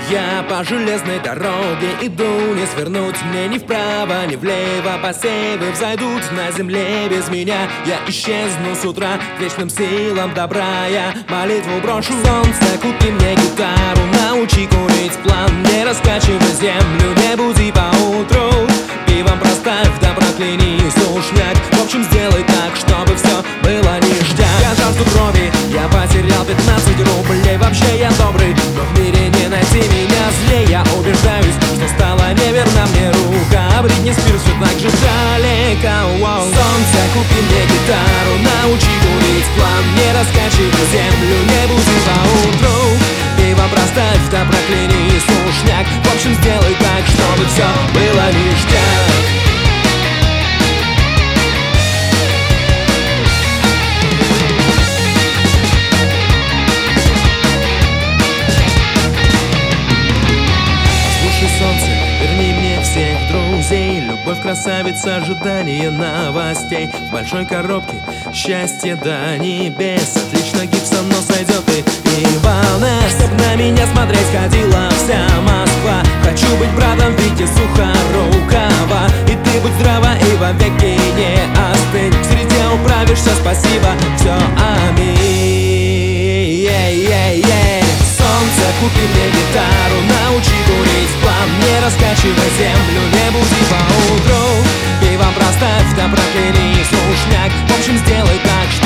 Я по железной дороге иду, не свернуть мне ни вправо, ни влево. Посевы взойдут на земле без меня. Я исчезну с утра к вечным силам добра. Я молитву брошу. Солнце, купи мне гитару, научи курить план. Не раскачивай землю, не буди поутру. Пивом проставь, да прокляни сушняк. В общем, сделай так, чтобы все было ништяк. Я жажду крови, я потерял 15 рублей. Вообще я добрый, но в мире не найти меня злее. Я убеждаюсь, что стала неверна мне рука. Бритни Спирс все так же далеко. Солнце, купи мне гитару, научи курить план. Не раскачивай землю, не буди поутру. Пиво проставь, да прокляни сушняк. В общем, сделай так, чтобы все было ништяк. Солнце, верни мне всех друзей. Любовь, красавица, ожидание новостей. В большой коробке счастье до небес. Отлично гипсом, но сойдет и волна. Чтоб на меня смотреть ходила вся Москва. Хочу быть братом Вити Сухорукова. И ты будь здрава и вовеки не остынь. В среде управишься, спасибо, все, аминь. Солнце, купи мне гитару, научи курить план. Не раскачивай землю, не буди поутру. Пивом проставь, да прокляни сушняк. В общем, сделай так,